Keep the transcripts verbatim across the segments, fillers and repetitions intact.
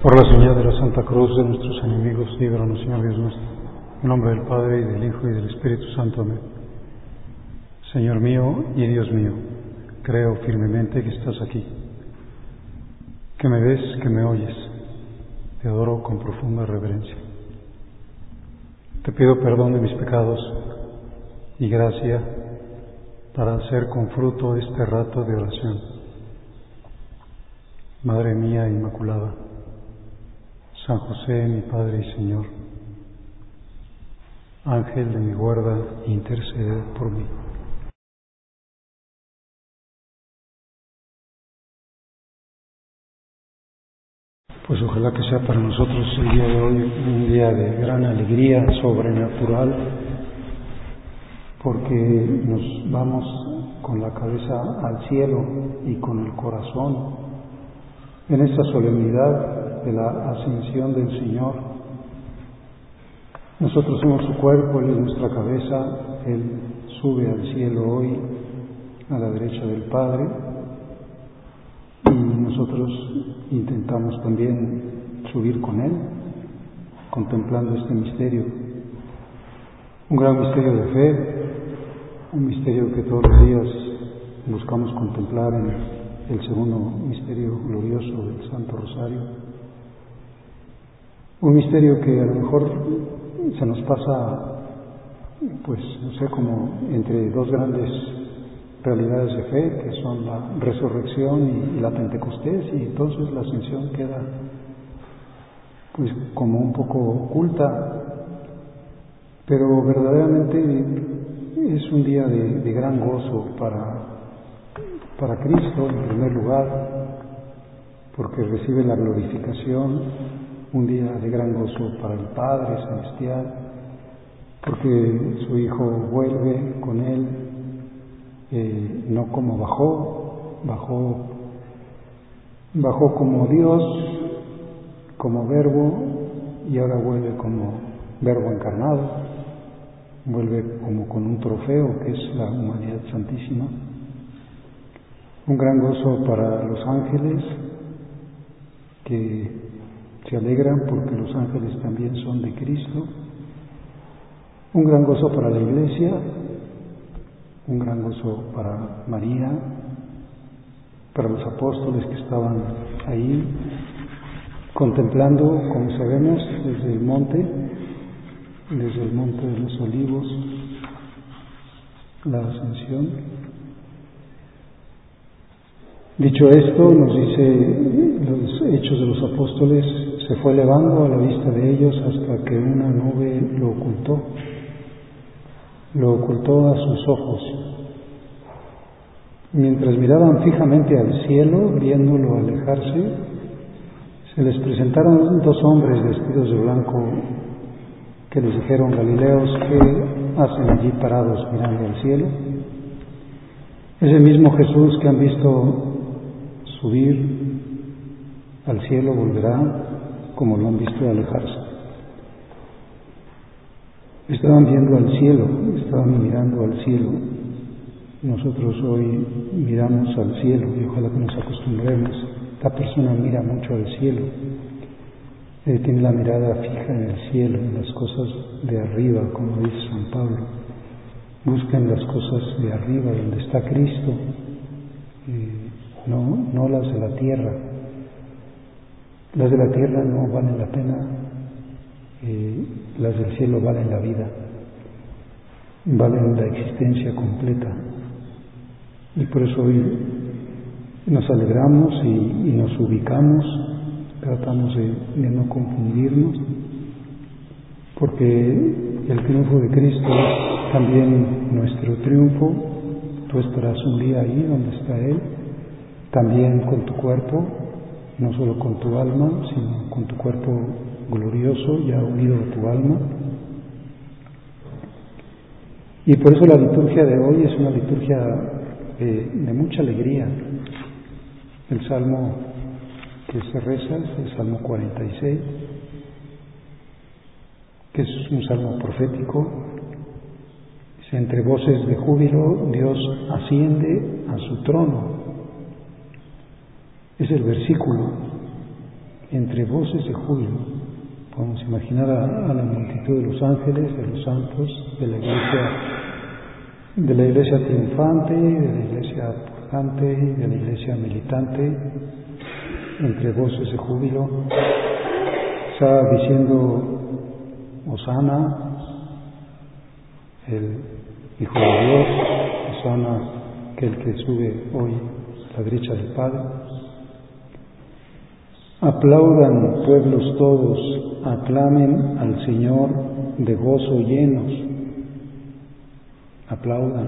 Por la señal de la Santa Cruz de nuestros enemigos, líbranos, Señor Dios nuestro. En nombre del Padre, y del Hijo, y del Espíritu Santo. Amén. Señor mío y Dios mío, creo firmemente que estás aquí, que me ves, que me oyes. Te adoro con profunda reverencia. Te pido perdón de mis pecados y gracia para hacer con fruto este rato de oración. Madre mía Inmaculada, San José, mi Padre y Señor, Ángel de mi guarda, intercede por mí. Pues ojalá que sea para nosotros el día de hoy un día de gran alegría sobrenatural, porque nos vamos con la cabeza al cielo y con el corazón en esta solemnidad de la ascensión del Señor. Nosotros somos su cuerpo, Él es nuestra cabeza, Él sube al cielo hoy a la derecha del Padre, y nosotros intentamos también subir con Él, contemplando este misterio, un gran misterio de fe, un misterio que todos los días buscamos contemplar en el segundo misterio glorioso del Santo Rosario. Un misterio que a lo mejor se nos pasa, pues no sé, como entre dos grandes realidades de fe, que son la resurrección y la Pentecostés, y entonces la ascensión queda pues como un poco oculta, pero verdaderamente es un día de, de gran gozo para, para Cristo en primer lugar, porque recibe la glorificación, un día de gran gozo para el Padre Celestial, porque su Hijo vuelve con Él, eh, no como bajó, bajó, bajó como Dios, como Verbo, y ahora vuelve como Verbo encarnado, vuelve como con un trofeo que es la humanidad santísima. Un gran gozo para los ángeles, que se alegran porque los ángeles también son de Cristo. Un gran gozo para la Iglesia, un gran gozo para María, para los apóstoles que estaban ahí contemplando, como sabemos, desde el monte, desde el monte de los Olivos, la ascensión. Dicho esto, nos dice los Hechos de los Apóstoles, se fue elevando a la vista de ellos hasta que una nube lo ocultó, lo ocultó a sus ojos. Mientras miraban fijamente al cielo, viéndolo alejarse, se les presentaron dos hombres vestidos de blanco que les dijeron: Galileos, ¿qué hacen allí parados mirando al cielo? Es el mismo Jesús que han visto subir al cielo, volverá como lo han visto alejarse. Estaban viendo al cielo, estaban mirando al cielo. Nosotros hoy miramos al cielo y ojalá que nos acostumbremos. La persona mira mucho al cielo, eh, tiene la mirada fija en el cielo, en las cosas de arriba, como dice San Pablo. Buscan las cosas de arriba, donde está Cristo, eh, no, no las de la tierra. Las de la tierra no valen la pena, eh, las del cielo valen la vida, valen la existencia completa. Y por eso hoy nos alegramos y, y nos ubicamos, tratamos de, de no confundirnos, porque el triunfo de Cristo es también nuestro triunfo. Tú estarás un día ahí donde está Él, también con tu cuerpo, no solo con tu alma, sino con tu cuerpo glorioso ya unido a tu alma. Y por eso la liturgia de hoy es una liturgia de, de mucha alegría. El salmo que se reza es el Salmo cuarenta y seis, que es un salmo profético. Dice: entre voces de júbilo Dios asciende a su trono. Es el versículo entre voces de júbilo. Podemos imaginar a, a la multitud de los ángeles, de los santos, de la iglesia, de la iglesia triunfante, de la iglesia pujante y de la iglesia militante, entre voces de júbilo, está diciendo: Hosana, el Hijo de Dios, Hosana, aquel que sube hoy a la derecha del Padre. Aplaudan, pueblos todos, aclamen al Señor de gozo llenos. Aplaudan.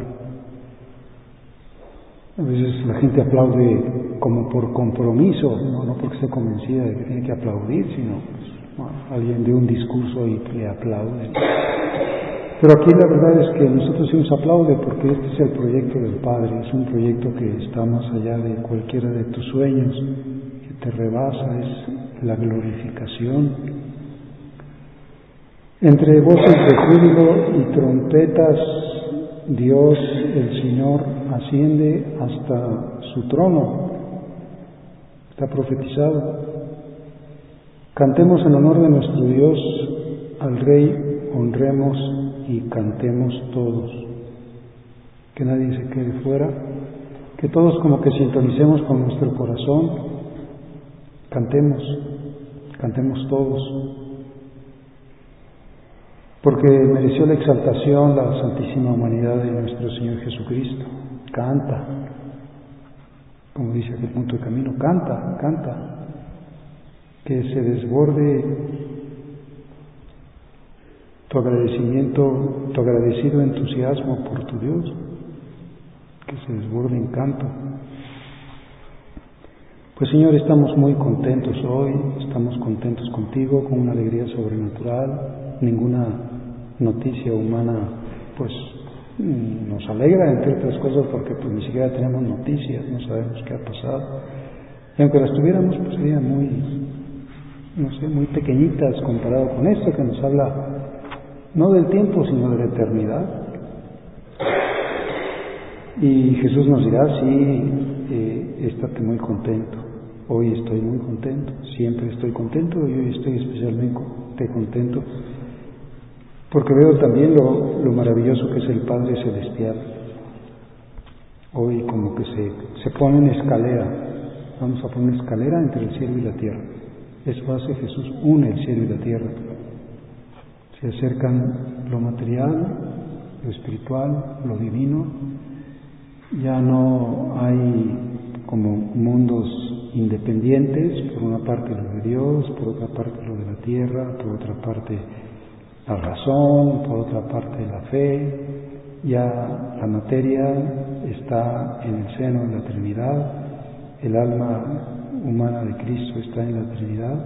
A veces la gente aplaude como por compromiso, no, no porque esté convencida de que tiene que aplaudir, sino pues, bueno, alguien de un discurso y le aplaude. Pero aquí la verdad es que nosotros sí nos aplaude porque este es el proyecto del Padre, es un proyecto que está más allá de cualquiera de tus sueños, que te rebasa, es la glorificación. Entre voces de júbilo y trompetas, Dios, el Señor, asciende hasta su trono. Está profetizado. Cantemos en honor de nuestro Dios al Rey, honremos y cantemos todos. Que nadie se quede fuera, que todos como que sintonicemos con nuestro corazón, cantemos, cantemos todos. Porque mereció la exaltación la santísima humanidad de nuestro Señor Jesucristo. Canta, como dice aquel punto de camino, canta, canta. Que se desborde tu agradecimiento, tu agradecido entusiasmo por tu Dios, que se desborde en canto. Pues Señor, estamos muy contentos hoy, estamos contentos contigo, con una alegría sobrenatural. Ninguna noticia humana pues nos alegra, entre otras cosas porque pues ni siquiera tenemos noticias, no sabemos qué ha pasado. Y aunque las tuviéramos, pues serían muy, no sé, muy pequeñitas comparado con esto que nos habla no del tiempo, sino de la eternidad. Y Jesús nos dirá: sí, eh, estate muy contento. Hoy estoy muy contento, siempre estoy contento y hoy estoy especialmente contento porque veo también lo, lo maravilloso que es el Padre Celestial. Hoy como que se, se pone en escalera, vamos a poner escalera entre el cielo y la tierra. Eso hace Jesús, une el cielo y la tierra. Se acercan lo material, lo espiritual, lo divino. Ya no hay como mundos independientes, por una parte lo de Dios, por otra parte lo de la tierra, por otra parte la razón, por otra parte la fe. Ya la materia está en el seno de la Trinidad, el alma humana de Cristo está en la Trinidad.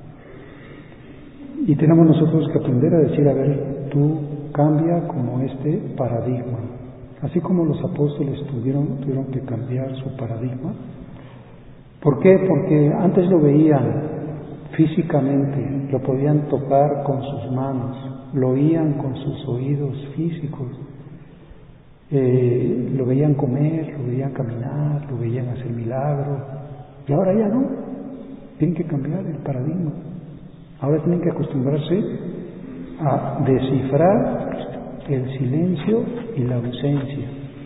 Y tenemos nosotros que aprender a decir: a ver, tú cambia como este paradigma. Así como los apóstoles tuvieron, tuvieron que cambiar su paradigma. ¿Por qué? Porque antes lo veían físicamente, lo podían tocar con sus manos, lo oían con sus oídos físicos, eh, lo veían comer, lo veían caminar, lo veían hacer milagros. Y ahora ya no, tienen que cambiar el paradigma. Ahora tienen que acostumbrarse a descifrar el silencio y la ausencia.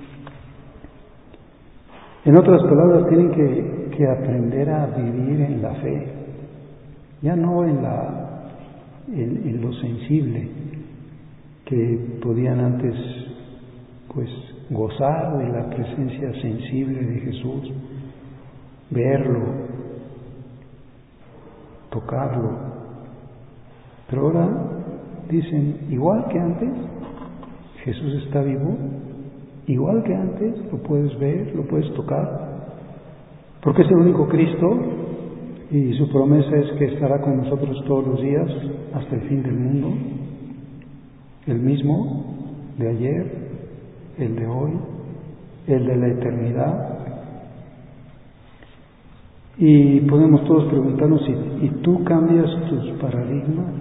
En otras palabras, tienen que, que aprender a vivir en la fe, ya no en, la, en, en lo sensible, que podían antes pues gozar de la presencia sensible de Jesús, verlo, tocarlo. Pero ahora dicen: igual que antes, Jesús está vivo, igual que antes, lo puedes ver, lo puedes tocar, porque es el único Cristo y su promesa es que estará con nosotros todos los días hasta el fin del mundo, el mismo de ayer, el de hoy, el de la eternidad. Y podemos todos preguntarnos: ¿y, y tú cambias tus paradigmas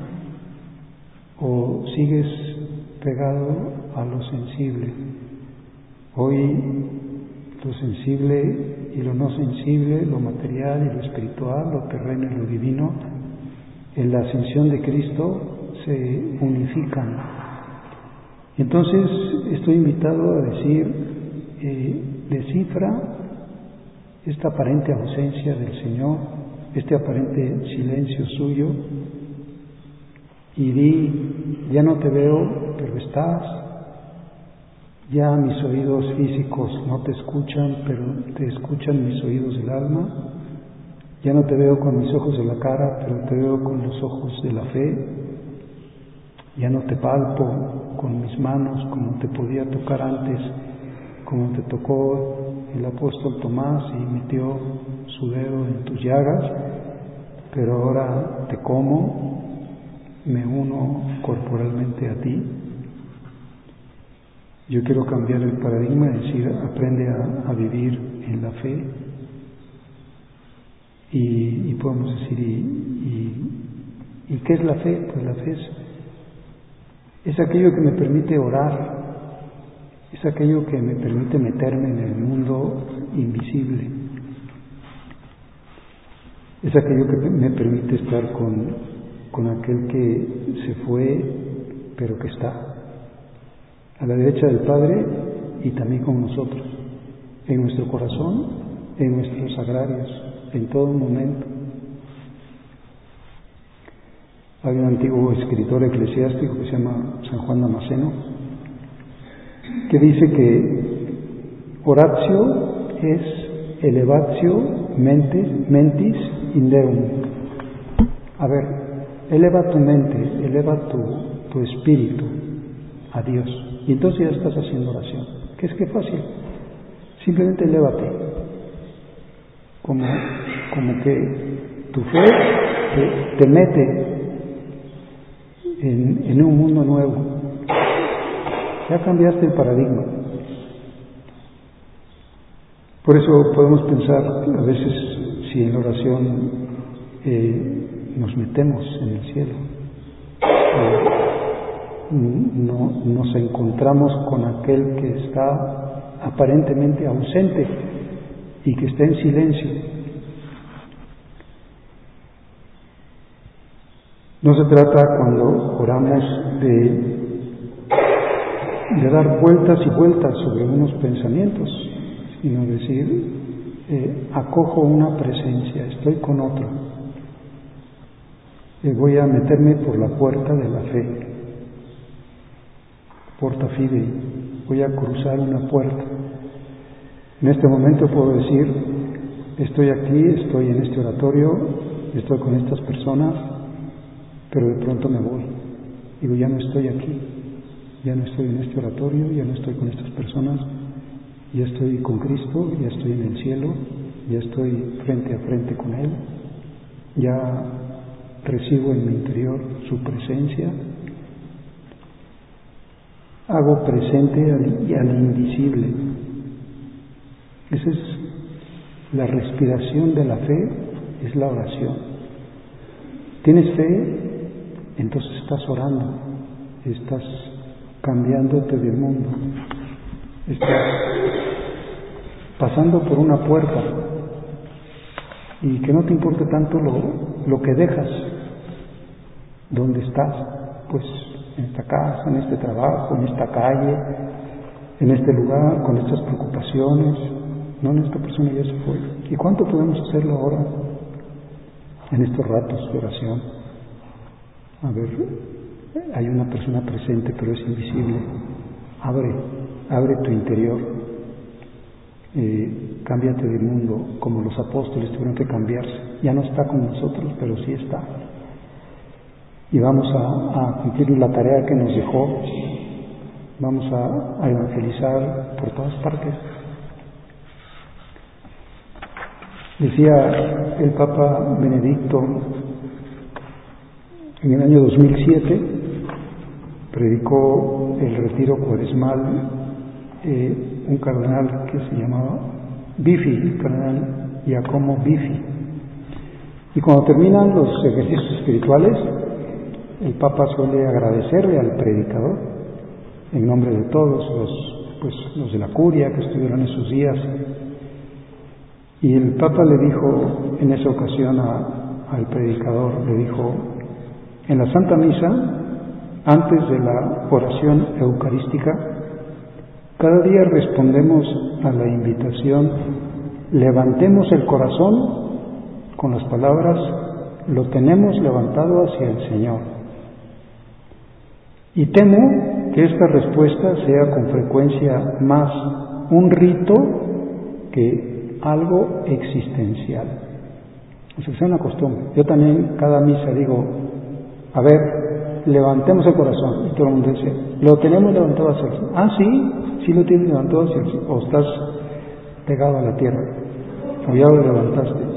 o sigues pegado a lo sensible? Hoy lo sensible y lo no sensible, lo material y lo espiritual, lo terreno y lo divino, en la ascensión de Cristo se unifican. Entonces estoy invitado a decir, eh, descifra esta aparente ausencia del Señor, este aparente silencio suyo, y di, ya no te veo, pero estás, ya mis oídos físicos no te escuchan, pero te escuchan mis oídos del alma, ya no te veo con mis ojos de la cara, pero te veo con los ojos de la fe, ya no te palpo con mis manos como te podía tocar antes, como te tocó el apóstol Tomás y metió su dedo en tus llagas, pero ahora te como, me uno corporalmente a ti. Yo quiero cambiar el paradigma, es decir, aprende a, a vivir en la fe. Y, y podemos decir, ¿y, y, ¿y qué es la fe? Pues la fe es, es aquello que me permite orar, es aquello que me permite meterme en el mundo invisible, es aquello que me permite estar con, con aquel que se fue, pero que está a la derecha del Padre y también con nosotros, en nuestro corazón, en nuestros agrarios, en todo momento. Hay un antiguo escritor eclesiástico que se llama San Juan Damasceno, que dice que oratio es elevatio mentis, mentis in Deum. A ver, eleva tu mente, eleva tu, tu espíritu a Dios. Y entonces ya estás haciendo oración. ¿Qué es que fácil? Simplemente elévate. Como, como que tu fe te, te mete en, en un mundo nuevo. Ya cambiaste el paradigma. Por eso podemos pensar a veces si en la oración eh, nos metemos en el cielo. Eh, no, nos encontramos con aquel que está aparentemente ausente y que está en silencio. No se trata cuando oramos de, de dar vueltas y vueltas sobre unos pensamientos, sino decir, eh, acojo una presencia, estoy con otro, eh, voy a meterme por la puerta de la fe, porta fidei, voy a cruzar una puerta. En este momento puedo decir, estoy aquí, estoy en este oratorio, estoy con estas personas, pero de pronto me voy. Digo, ya no estoy aquí, ya no estoy en este oratorio, ya no estoy con estas personas, ya estoy con Cristo, ya estoy en el cielo, ya estoy frente a frente con Él, ya recibo en mi interior su presencia, hago presente al, al invisible. Esa es la respiración de la fe, es la oración. ¿Tienes fe? Entonces estás orando, estás cambiándote de mundo, estás pasando por una puerta y que no te importe tanto lo, lo que dejas, dónde estás, pues en esta casa, en este trabajo, en esta calle, en este lugar, con estas preocupaciones. No, esta persona ya se fue. ¿Y cuánto podemos hacerlo ahora en estos ratos de oración? A ver, hay una persona presente, pero es invisible. Abre, abre tu interior. Eh, cámbiate de mundo, como los apóstoles tuvieron que cambiarse. Ya no está con nosotros, pero sí está. Y vamos a, a cumplir la tarea que nos dejó. Vamos a, a evangelizar por todas partes. Decía el Papa Benedicto en el año dos mil siete, predicó el retiro cuaresmal eh, un cardenal que se llamaba Biffi, el cardenal Giacomo Biffi. Y cuando terminan los ejercicios espirituales, el Papa suele agradecerle al predicador en nombre de todos los pues, los de la curia que estuvieron esos días. Y el Papa le dijo en esa ocasión a, al predicador, le dijo, en la Santa Misa, antes de la oración eucarística, cada día respondemos a la invitación, levantemos el corazón con las palabras, lo tenemos levantado hacia el Señor. Y temo que esta respuesta sea con frecuencia más un rito que algo existencial. O sea, que sea una costumbre. Yo también cada misa digo, a ver, levantemos el corazón. Y todo el mundo dice, lo tenemos levantado hacia el Señor. Ah, sí, sí lo tienes levantado hacia el Señor. O estás pegado a la tierra. O ya lo levantaste.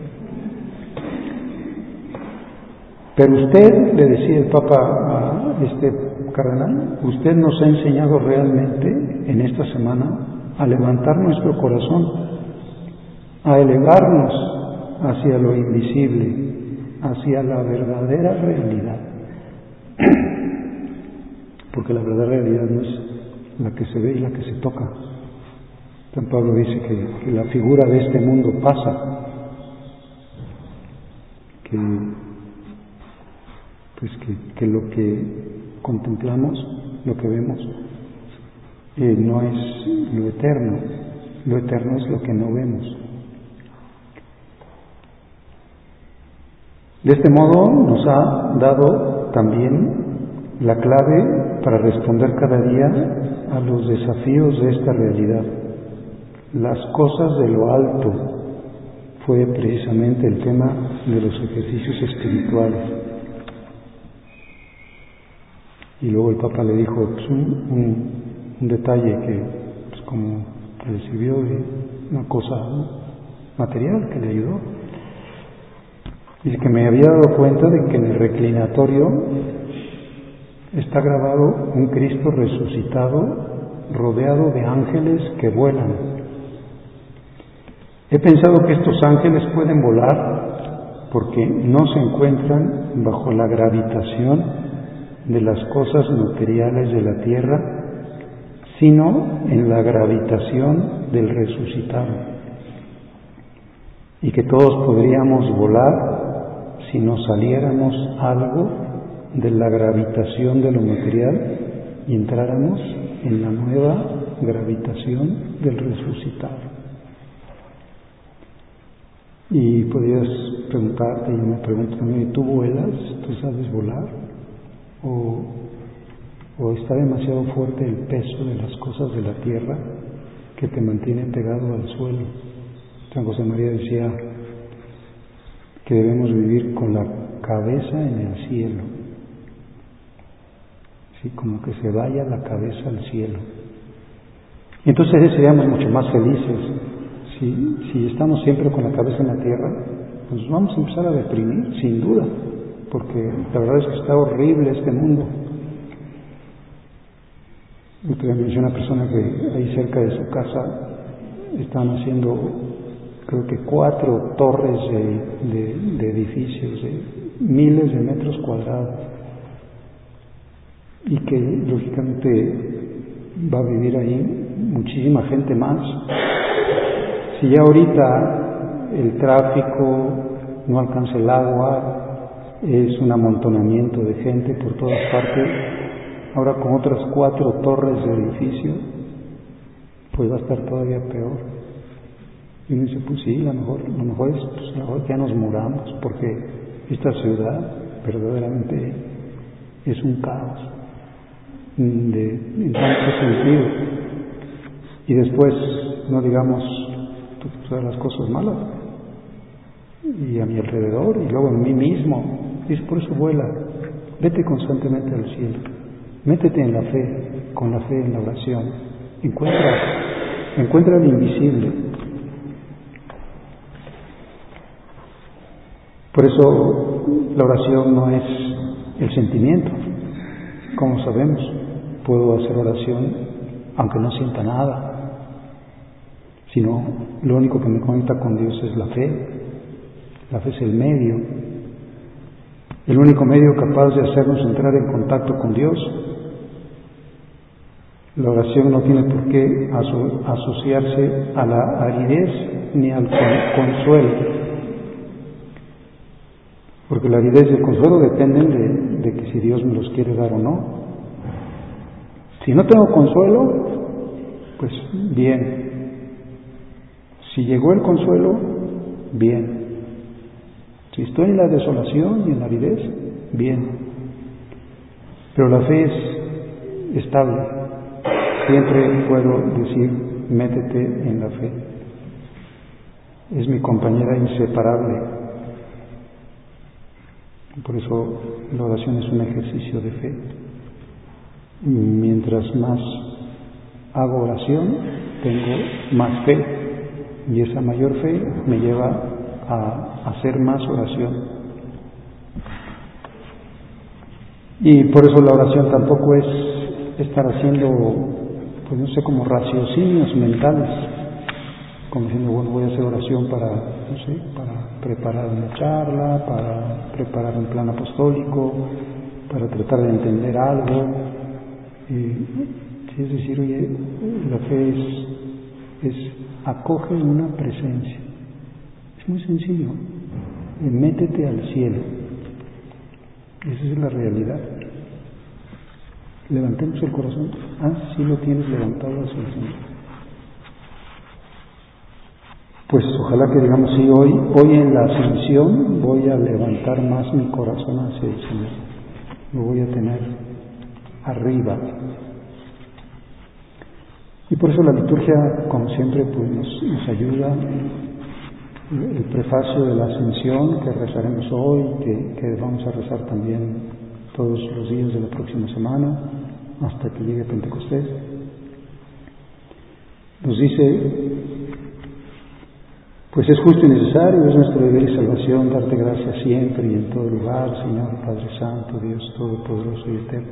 Pero usted, le decía el Papa a este cardenal, usted nos ha enseñado realmente en esta semana a levantar nuestro corazón, a elevarnos hacia lo invisible, hacia la verdadera realidad. Porque la verdadera realidad no es la que se ve y la que se toca. San Pablo dice que, que la figura de este mundo pasa, que pues que, que lo que contemplamos, lo que vemos, eh, no es lo eterno, lo eterno es lo que no vemos. De este modo nos ha dado también la clave para responder cada día a los desafíos de esta realidad. Las cosas de lo alto fue precisamente el tema de los ejercicios espirituales. Y luego el Papa le dijo pues, un, un, un detalle que, pues, como recibió de una cosa material que le ayudó. Dice que me había dado cuenta de que en el reclinatorio está grabado un Cristo resucitado rodeado de ángeles que vuelan. He pensado que estos ángeles pueden volar porque no se encuentran bajo la gravitación de las cosas materiales de la tierra, sino en la gravitación del resucitado. Y que todos podríamos volar si nos saliéramos algo de la gravitación de lo material y entráramos en la nueva gravitación del resucitado. Y podrías preguntarte, y me pregunto también, ¿tú vuelas? ¿Tú sabes volar? ¿O, o está demasiado fuerte el peso de las cosas de la tierra que te mantiene pegado al suelo? San José María decía que debemos vivir con la cabeza en el cielo, ¿sí? Como que se vaya la cabeza al cielo. Y entonces seríamos mucho más felices. Si, si estamos siempre con la cabeza en la tierra, pues vamos a empezar a deprimir, sin duda, porque la verdad es que está horrible este mundo. Usted me dice una persona que ahí cerca de su casa están haciendo, creo que cuatro torres de, de, de edificios de miles de metros cuadrados, y que lógicamente va a vivir ahí muchísima gente más. Si ya ahorita el tráfico no alcanza el agua, es un amontonamiento de gente por todas partes, ahora con otras cuatro torres de edificio, pues va a estar todavía peor. Y uno dice, pues sí, a lo mejor, lo mejor es, pues a lo mejor ya nos muramos, porque esta ciudad verdaderamente es un caos de, en tanto sentido. Y después, no digamos todas las cosas malas, y a mi alrededor, y luego en mí mismo. Dice, por eso vuela, vete constantemente al cielo, métete en la fe, con la fe en la oración, encuentra, encuentra lo invisible. Por eso la oración no es el sentimiento. Como sabemos, puedo hacer oración aunque no sienta nada, sino lo único que me conecta con Dios es la fe. La fe es el medio, el único medio capaz de hacernos entrar en contacto con Dios. La oración no tiene por qué aso- asociarse a la aridez ni al con- consuelo, porque la aridez y el consuelo dependen de, de que si Dios me los quiere dar o no. Si no tengo consuelo, pues bien. Si llegó el consuelo, bien. Si estoy en la desolación y en la aridez, bien. Pero la fe es estable. Siempre puedo decir, métete en la fe. Es mi compañera inseparable. Por eso la oración es un ejercicio de fe. Mientras más hago oración, tengo más fe. Y esa mayor fe me lleva a hacer más oración. Y por eso la oración tampoco es estar haciendo, pues no sé, como raciocinios mentales, como diciendo, bueno, voy a hacer oración para, no sé, para preparar una charla, para preparar un plan apostólico, para tratar de entender algo. Eh, es decir, oye, la fe es, es acoge una presencia. Es muy sencillo. Métete al cielo. Esa es la realidad. Levantemos el corazón. Ah, sí lo tienes levantado hacia el Señor. Pues ojalá que digamos, sí, hoy, hoy en la ascensión voy a levantar más mi corazón hacia el Señor. Lo voy a tener arriba. Y por eso la liturgia, como siempre, pues nos, nos ayuda. El prefacio de la Ascensión que rezaremos hoy, que, que vamos a rezar también todos los días de la próxima semana, hasta que llegue Pentecostés, nos dice, pues es justo y necesario, es nuestro deber y salvación darte gracias siempre y en todo lugar, Señor Padre Santo, Dios Todopoderoso y Eterno.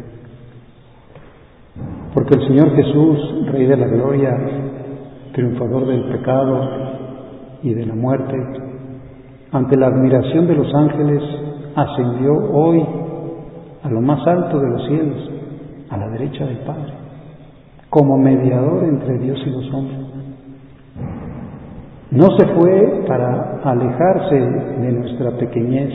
Porque el Señor Jesús, Rey de la Gloria, triunfador del pecado y de la muerte, ante la admiración de los ángeles, ascendió hoy a lo más alto de los cielos, a la derecha del Padre, como mediador entre Dios y los hombres. No se fue para alejarse de nuestra pequeñez,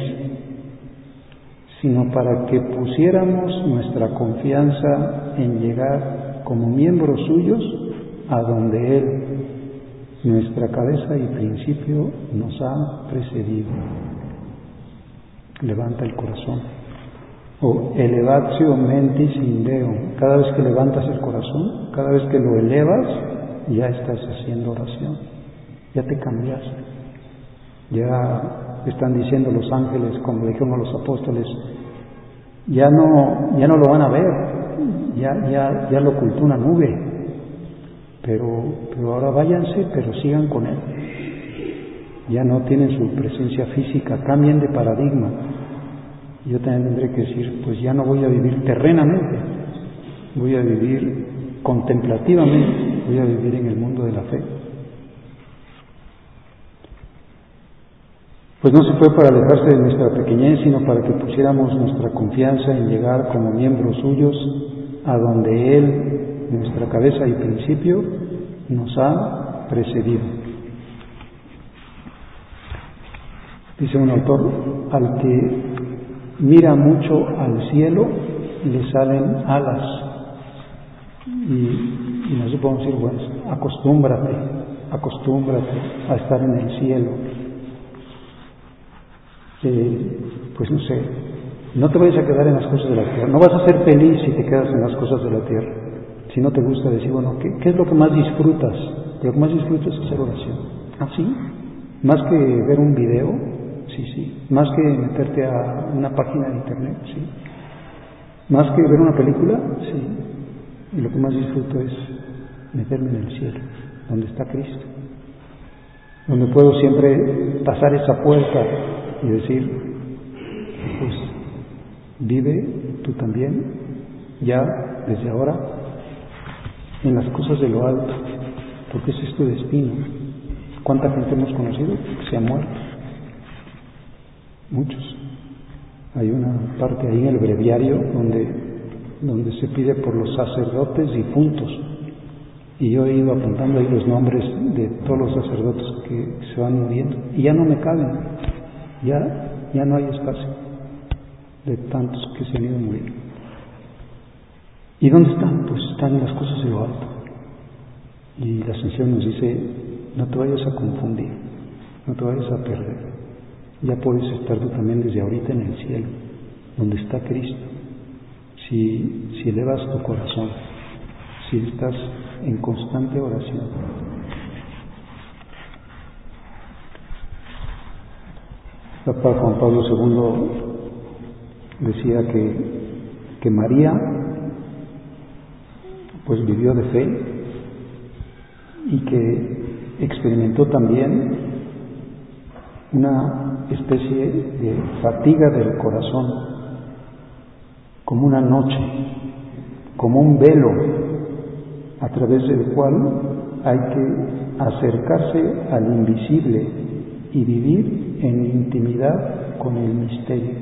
sino para que pusiéramos nuestra confianza en llegar como miembros suyos a donde Él, nuestra cabeza y principio, nos ha precedido. Levanta el corazón. O elevatio mentis in Deum. Cada vez que levantas el corazón, cada vez que lo elevas, ya estás haciendo oración. Ya te cambiaste. Ya están diciendo los ángeles, como dijeron a los apóstoles, ya no, ya no lo van a ver, ya, ya, ya lo ocultó una nube, pero, pero ahora váyanse, pero sigan con Él. Ya no tienen su presencia física, cambien de paradigma. Yo también tendré que decir, pues ya no voy a vivir terrenamente, voy a vivir contemplativamente, voy a vivir en el mundo de la fe. Pues no se fue para alejarse de nuestra pequeñez, sino para que pusiéramos nuestra confianza en llegar como miembros suyos a donde Él, nuestra cabeza y principio, nos ha precedido. Dice un autor, al que mira mucho al cielo, le salen alas. Y, y nosotros podemos decir, bueno, acostúmbrate, acostúmbrate a estar en el cielo. Eh, pues no sé, no te vayas a quedar en las cosas de la tierra, no vas a ser feliz si te quedas en las cosas de la tierra, si no te gusta decir, bueno, ¿qué, qué es lo que más disfrutas? Lo que más disfrutas es hacer oración. ¿Ah, sí? ¿Más que ver un video? Sí, sí. ¿Más que meterte a una página de internet? Sí. ¿Más que ver una película? Sí. Y lo que más disfruto es meterme en el cielo, donde está Cristo, donde puedo siempre pasar esa puerta y decir, pues vive tú también, ya desde ahora, en las cosas de lo alto, porque ese es tu destino. ¿Cuánta gente hemos conocido que se ha muerto? Muchos. Hay una parte ahí en el breviario donde donde se pide por los sacerdotes difuntos. Y yo he ido apuntando ahí los nombres de todos los sacerdotes que se van muriendo. Y ya no me caben, ya, ya no hay espacio de tantos que se han ido muriendo. ¿Y dónde están? Pues están en las cosas de lo alto. Y la ascensión nos dice, no te vayas a confundir, no te vayas a perder. Ya puedes estar tú también desde ahorita en el cielo, donde está Cristo. Si, si elevas tu corazón, si estás en constante oración. Papa Juan Pablo segundo decía que, que María pues vivió de fe y que experimentó también una especie de fatiga del corazón, como una noche, como un velo a través del cual hay que acercarse al invisible y vivir en intimidad con el misterio.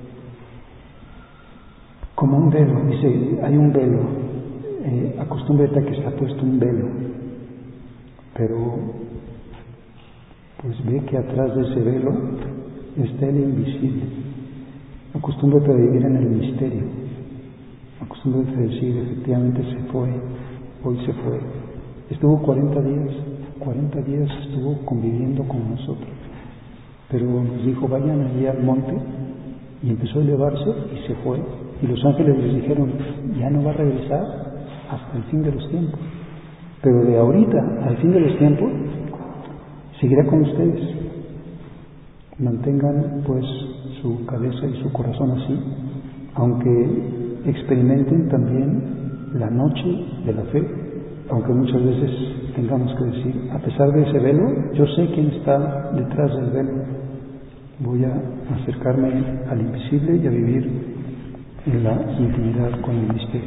Como un velo, dice, hay un velo, eh, acostúmbrate a que está puesto un velo, pero pues ve que atrás de ese velo está el invisible. Acostúmbrate a vivir en el misterio, acostúmbrate a decir, efectivamente se fue, hoy se fue. Estuvo cuarenta días, cuarenta días estuvo conviviendo con nosotros, pero nos dijo, vayan allí al monte, y empezó a elevarse y se fue. Y los ángeles les dijeron, ya no va a regresar hasta el fin de los tiempos. Pero de ahorita al fin de los tiempos, seguirá con ustedes. Mantengan pues su cabeza y su corazón así, aunque experimenten también la noche de la fe, aunque muchas veces tengamos que decir, a pesar de ese velo, yo sé quién está detrás del velo. Voy a acercarme al invisible y a vivir en la intimidad con el misterio.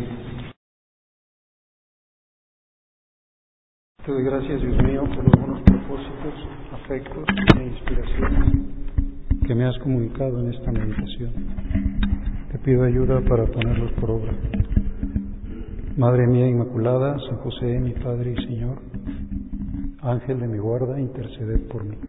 Te doy gracias, Dios mío, por los buenos propósitos, afectos e inspiraciones que me has comunicado en esta meditación. Te pido ayuda para ponerlos por obra. Madre mía Inmaculada, San José, mi Padre y Señor, Ángel de mi guarda, interceded por mí.